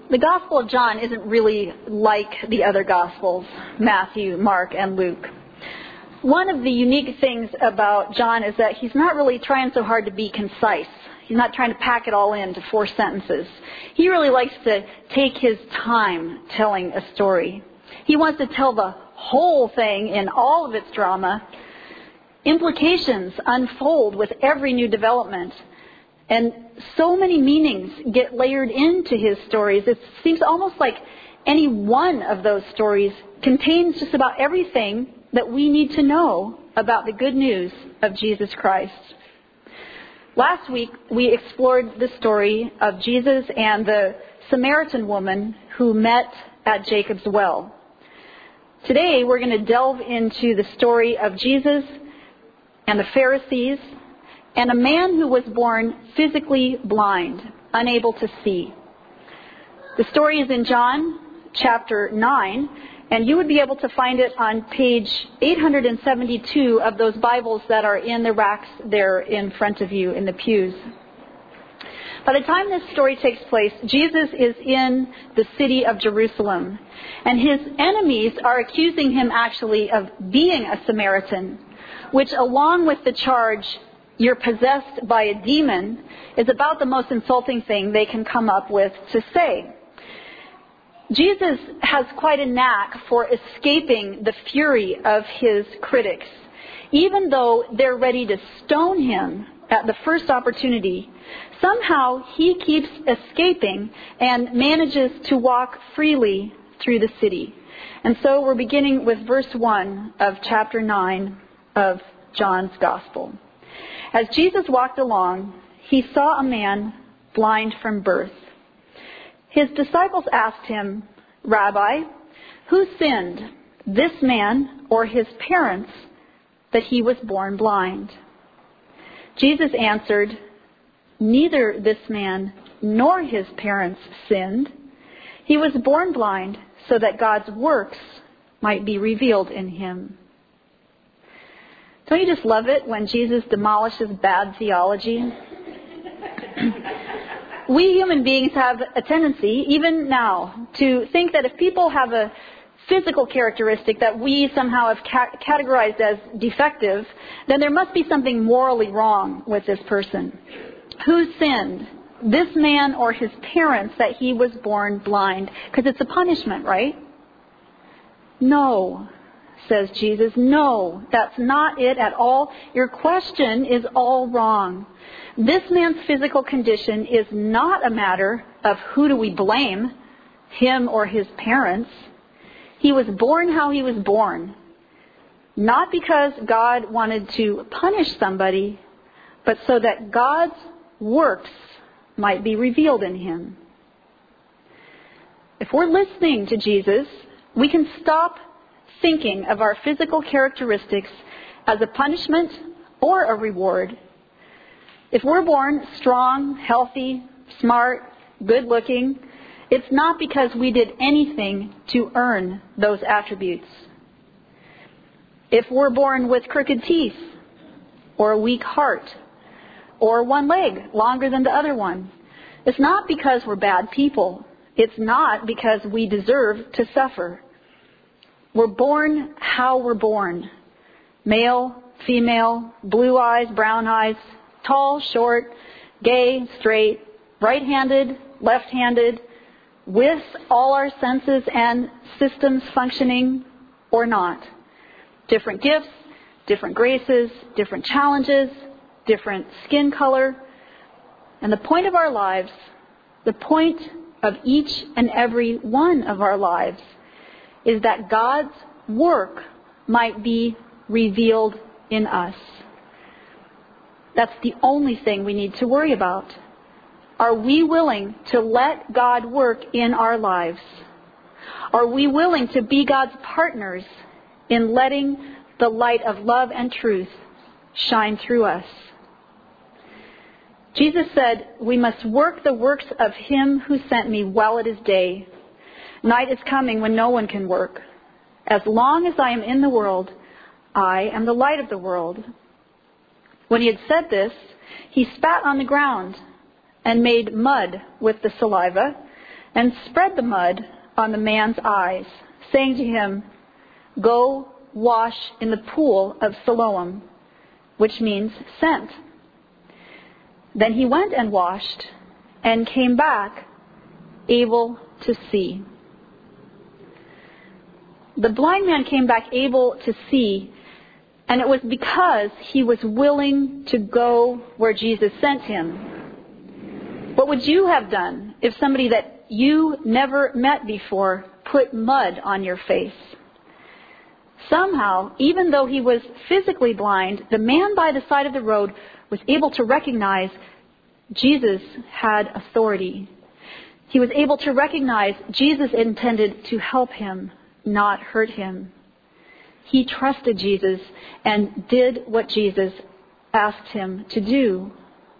The Gospel of John isn't really like the other Gospels, Matthew, Mark, and Luke. One of the unique things about John is that he's not really trying so hard to be concise. He's not trying to pack it all into 4 sentences. He really likes to take his time telling a story. He wants to tell the whole thing in all of its drama. Implications unfold with every new development. And so many meanings get layered into his stories. It seems almost like any one of those stories contains just about everything that we need to know about the good news of Jesus Christ. Last week, we explored the story of Jesus and the Samaritan woman who met at Jacob's well. Today, we're going to delve into the story of Jesus and the Pharisees and a man who was born physically blind, unable to see. The story is in John chapter 9, and you would be able to find it on page 872 of those Bibles that are in the racks there in front of you in the pews. By the time this story takes place, Jesus is in the city of Jerusalem, and his enemies are accusing him actually of being a Samaritan, which along with the charge, "You're possessed by a demon," is about the most insulting thing they can come up with to say. Jesus has quite a knack for escaping the fury of his critics. Even though they're ready to stone him at the first opportunity, somehow he keeps escaping and manages to walk freely through the city. And so we're beginning with verse 1 of chapter 9 of John's Gospel. As Jesus walked along, he saw a man blind from birth. His disciples asked him, "Rabbi, who sinned, this man or his parents, that he was born blind?" Jesus answered, "Neither this man nor his parents sinned. He was born blind so that God's works might be revealed in him." Don't you just love it when Jesus demolishes bad theology? We human beings have a tendency, even now, to think that if people have a physical characteristic that we somehow have categorized as defective, then there must be something morally wrong with this person. Who sinned, this man or his parents, that he was born blind? Because it's a punishment, right? No, says Jesus. No, that's not it at all. Your question is all wrong. This man's physical condition is not a matter of who do we blame, him or his parents. He was born how he was born. Not because God wanted to punish somebody, but so that God's works might be revealed in him. If we're listening to Jesus, we can stop thinking of our physical characteristics as a punishment or a reward. If we're born strong, healthy, smart, good-looking, it's not because we did anything to earn those attributes. If we're born with crooked teeth, or a weak heart, or one leg longer than the other one, it's not because we're bad people. It's not because we deserve to suffer. We're born how we're born. Male, female, blue eyes, brown eyes, tall, short, gay, straight, right-handed, left-handed, with all our senses and systems functioning or not. Different gifts, different graces, different challenges, different skin color. And the point of our lives, the point of each and every one of our lives, is that God's work might be revealed in us. That's the only thing we need to worry about. Are we willing to let God work in our lives? Are we willing to be God's partners in letting the light of love and truth shine through us? Jesus said, "We must work the works of him who sent me while it is day. Night is coming when no one can work. As long as I am in the world, I am the light of the world." When he had said this, he spat on the ground and made mud with the saliva and spread the mud on the man's eyes, saying to him, "Go wash in the pool of Siloam," which means sent. Then he went and washed and came back able to see. The blind man came back able to see, and it was because he was willing to go where Jesus sent him. What would you have done if somebody that you never met before put mud on your face? Somehow, even though he was physically blind, the man by the side of the road was able to recognize Jesus had authority. He was able to recognize Jesus intended to help him, not hurt him. He trusted Jesus and did what Jesus asked him to do,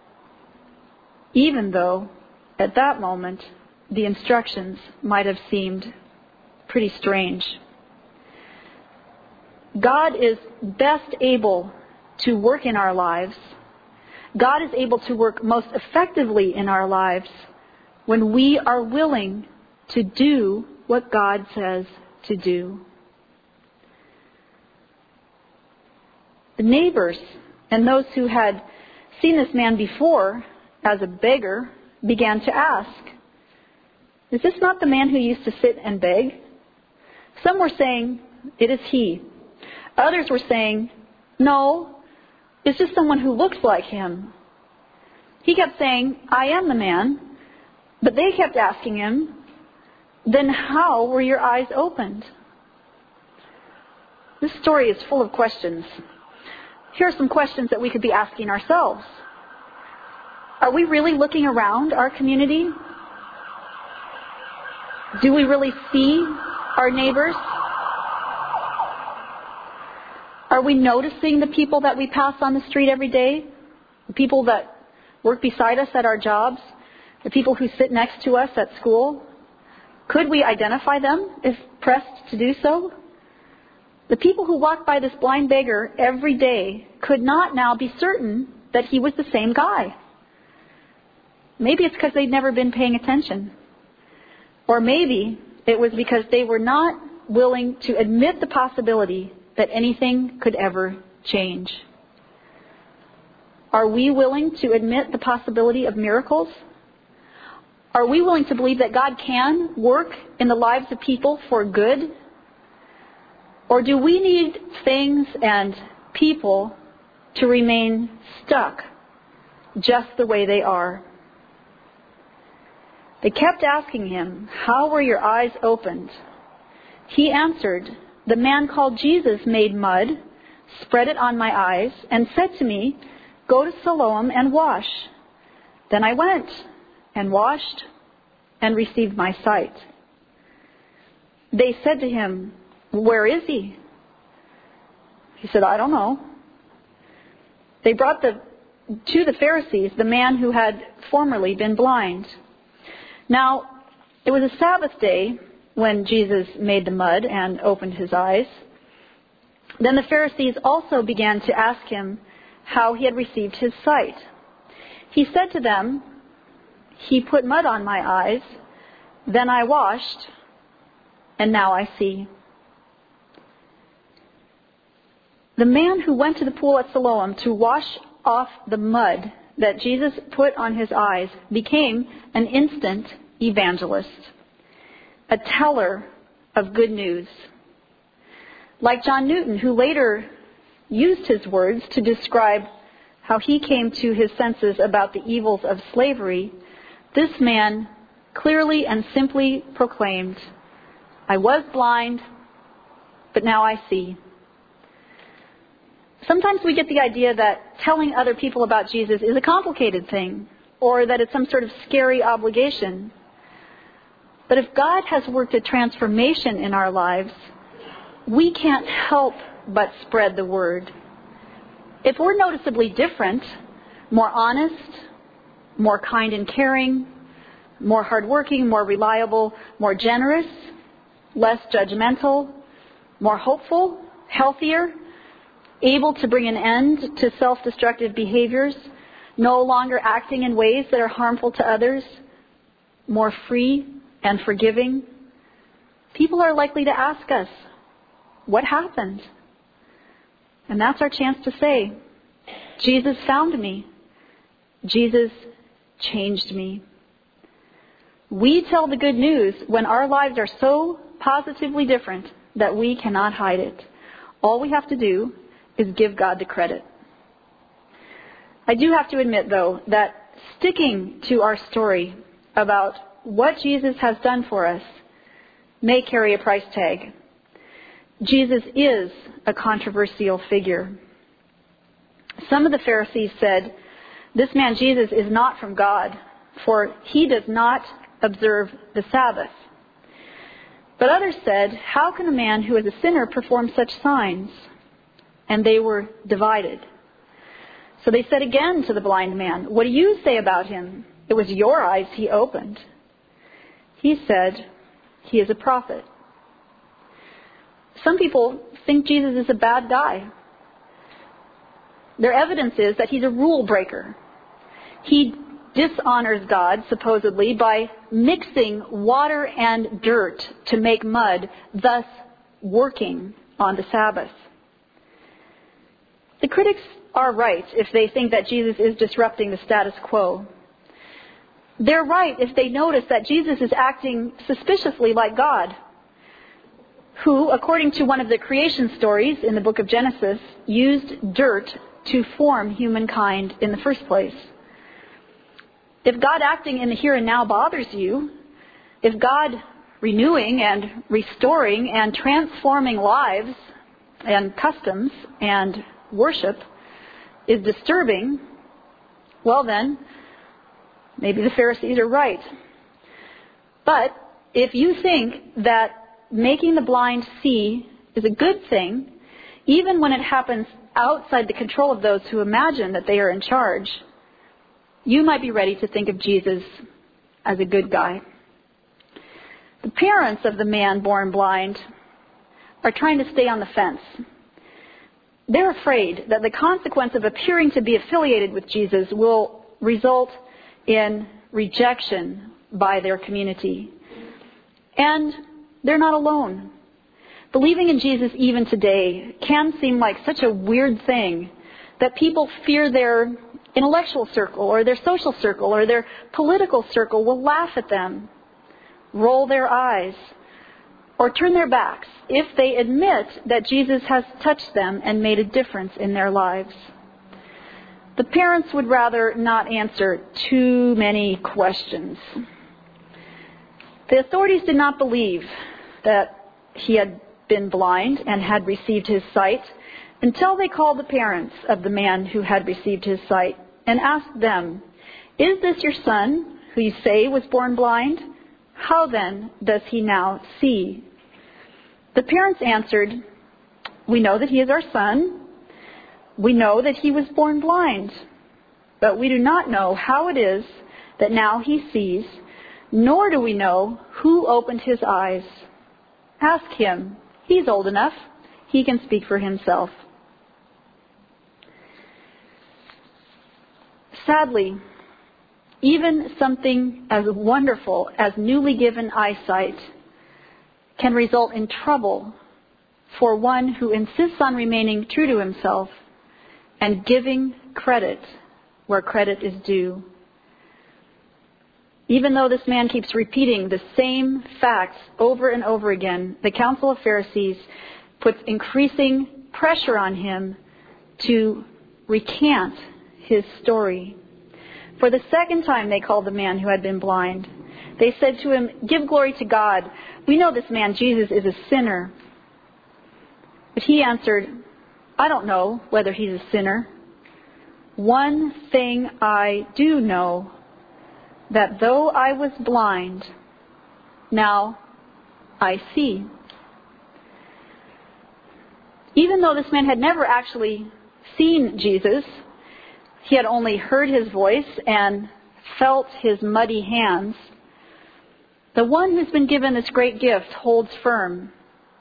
even though at that moment the instructions might have seemed pretty strange. God is best able to work in our lives. God is able to work most effectively in our lives when we are willing to do what God says to do. The neighbors and those who had seen this man before as a beggar began to ask, "Is this not the man who used to sit and beg?" Some were saying, "It is he." Others were saying, "No, it's just someone who looks like him." He kept saying, "I am the man." But they kept asking him, "Then how were your eyes opened?" This story is full of questions. Here are some questions that we could be asking ourselves. Are we really looking around our community? Do we really see our neighbors? Are we noticing the people that we pass on the street every day? The people that work beside us at our jobs? The people who sit next to us at school? Could we identify them if pressed to do so? The people who walk by this blind beggar every day could not now be certain that he was the same guy. Maybe it's because they'd never been paying attention. Or maybe it was because they were not willing to admit the possibility that anything could ever change. Are we willing to admit the possibility of miracles? Are we willing to believe that God can work in the lives of people for good? Or do we need things and people to remain stuck just the way they are? They kept asking him, "How were your eyes opened?" He answered, "The man called Jesus made mud, spread it on my eyes, and said to me, 'Go to Siloam and wash.' Then I went and washed and received my sight." They said to him, "Where is he?" He said, "I don't know." They brought to the Pharisees the man who had formerly been blind. Now, it was a Sabbath day when Jesus made the mud and opened his eyes. Then the Pharisees also began to ask him how he had received his sight. He said to them, "He put mud on my eyes, then I washed, and now I see." The man who went to the pool at Siloam to wash off the mud that Jesus put on his eyes became an instant evangelist, a teller of good news. Like John Newton, who later used his words to describe how he came to his senses about the evils of slavery, this man clearly and simply proclaimed, "I was blind, but now I see." Sometimes we get the idea that telling other people about Jesus is a complicated thing, or that it's some sort of scary obligation. But if God has worked a transformation in our lives, we can't help but spread the word. If we're noticeably different, more honest, more kind and caring, more hardworking, more reliable, more generous, less judgmental, more hopeful, healthier, able to bring an end to self-destructive behaviors, no longer acting in ways that are harmful to others, more free, and forgiving, people are likely to ask us, what happened? And that's our chance to say, Jesus found me. Jesus changed me. We tell the good news when our lives are so positively different that we cannot hide it. All we have to do is give God the credit. I do have to admit, though, that sticking to our story about what Jesus has done for us may carry a price tag. Jesus is a controversial figure. Some of the Pharisees said, this man Jesus is not from God, for he does not observe the Sabbath. But others said, how can a man who is a sinner perform such signs? And they were divided. So they said again to the blind man, what do you say about him? It was your eyes he opened. He said, he is a prophet. Some people think Jesus is a bad guy. Their evidence is that he's a rule breaker. He dishonors God, supposedly, by mixing water and dirt to make mud, thus working on the Sabbath. The critics are right if they think that Jesus is disrupting the status quo. They're right if they notice that Jesus is acting suspiciously like God, who, according to one of the creation stories in the book of Genesis, used dirt to form humankind in the first place. If God acting in the here and now bothers you, if God renewing and restoring and transforming lives and customs and worship is disturbing, well then, maybe the Pharisees are right. But if you think that making the blind see is a good thing, even when it happens outside the control of those who imagine that they are in charge, you might be ready to think of Jesus as a good guy. The parents of the man born blind are trying to stay on the fence. They're afraid that the consequence of appearing to be affiliated with Jesus will result in rejection by their community. And they're not alone. Believing in Jesus even today can seem like such a weird thing that people fear their intellectual circle or their social circle or their political circle will laugh at them, roll their eyes, or turn their backs if they admit that Jesus has touched them and made a difference in their lives. The parents would rather not answer too many questions. The authorities did not believe that he had been blind and had received his sight until they called the parents of the man who had received his sight and asked them, "Is this your son, who you say was born blind? How then does he now see?" The parents answered, "We know that he is our son. We know that he was born blind. But we do not know how it is that now he sees, nor do we know who opened his eyes. Ask him. He's old enough. He can speak for himself." Sadly, even something as wonderful as newly given eyesight can result in trouble for one who insists on remaining true to himself and giving credit where credit is due. Even though this man keeps repeating the same facts over and over again, the Council of Pharisees puts increasing pressure on him to recant his story. For the second time they called the man who had been blind. They said to him, "Give glory to God. We know this man Jesus is a sinner." But he answered, "I don't know whether he's a sinner. One thing I do know, that though I was blind, now I see." Even though this man had never actually seen Jesus, he had only heard his voice and felt his muddy hands, the one who's been given this great gift holds firm.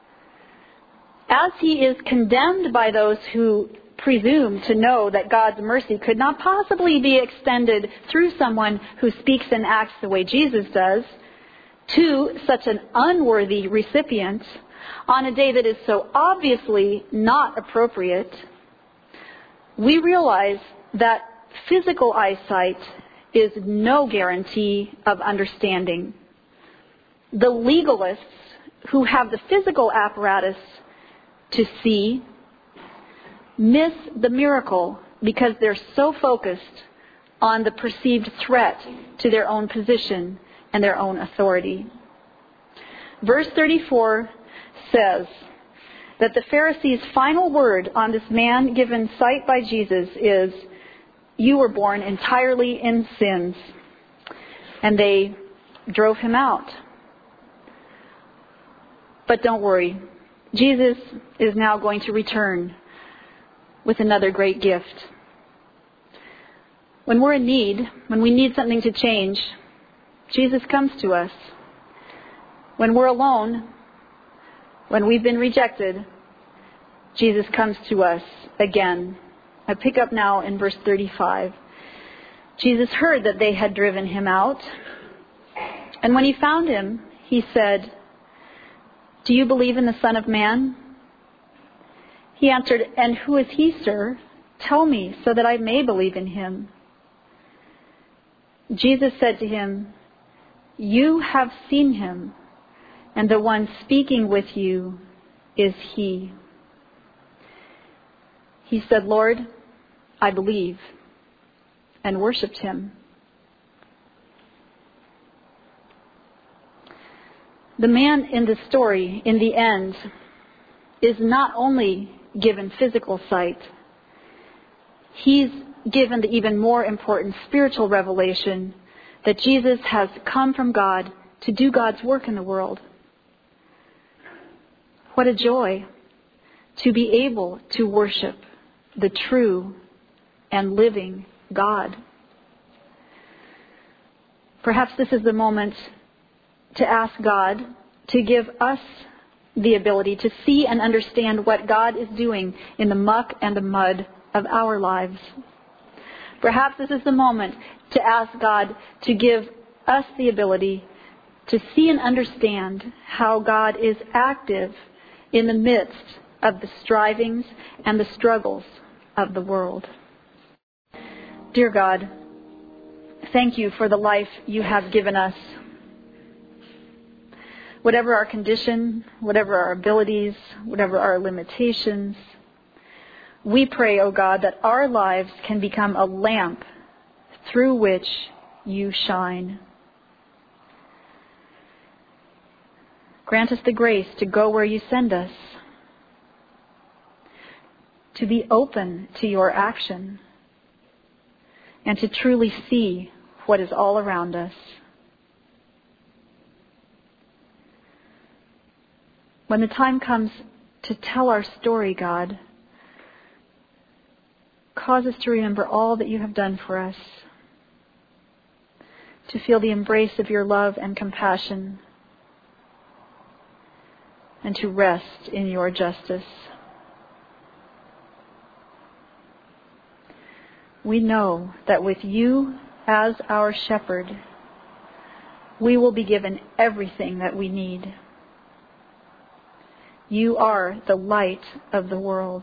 As he is condemned by those who presume to know that God's mercy could not possibly be extended through someone who speaks and acts the way Jesus does, to such an unworthy recipient on a day that is so obviously not appropriate, we realize that physical eyesight is no guarantee of understanding. The legalists who have the physical apparatus to see miss the miracle because they're so focused on the perceived threat to their own position and their own authority. Verse 34 says that the Pharisees' final word on this man given sight by Jesus is, "You were born entirely in sins." And they drove him out. But don't worry, Jesus is now going to return with another great gift. When we're in need, when we need something to change, Jesus comes to us. When we're alone, when we've been rejected, Jesus comes to us again. I pick up now in verse 35. Jesus heard that they had driven him out, and when he found him, he said, "Do you believe in the Son of Man?" He answered, "And who is he, sir? Tell me, so that I may believe in him." Jesus said to him, "You have seen him, and the one speaking with you is he." He said, "Lord, I believe," and worshipped him. The man in the story, in the end, is not only given physical sight, he's given the even more important spiritual revelation that Jesus has come from God to do God's work in the world. What a joy to be able to worship the true and living God. Perhaps this is the moment to ask God to give us the ability to see and understand what God is doing in the muck and the mud of our lives. Perhaps this is the moment to ask God to give us the ability to see and understand how God is active in the midst of the strivings and the struggles of the world. Dear God, thank you for the life you have given us. Whatever our condition, whatever our abilities, whatever our limitations, we pray, O God, that our lives can become a lamp through which you shine. Grant us the grace to go where you send us, to be open to your action, and to truly see what is all around us. When the time comes to tell our story, God, cause us to remember all that you have done for us, to feel the embrace of your love and compassion, and to rest in your justice. We know that with you as our shepherd, we will be given everything that we need. You are the light of the world.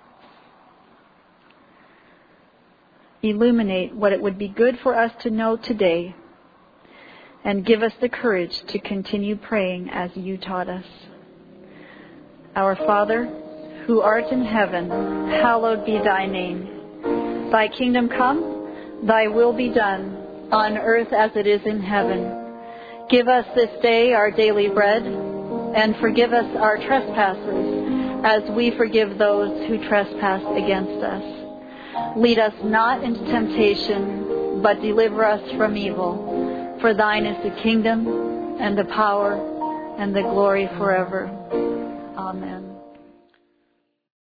Illuminate what it would be good for us to know today, and give us the courage to continue praying as you taught us. Our Father, who art in heaven, hallowed be thy name. Thy kingdom come, thy will be done, on earth as it is in heaven. Give us this day our daily bread, and forgive us our trespasses, as we forgive those who trespass against us. Lead us not into temptation, but deliver us from evil. For thine is the kingdom, and the power, and the glory forever. Amen.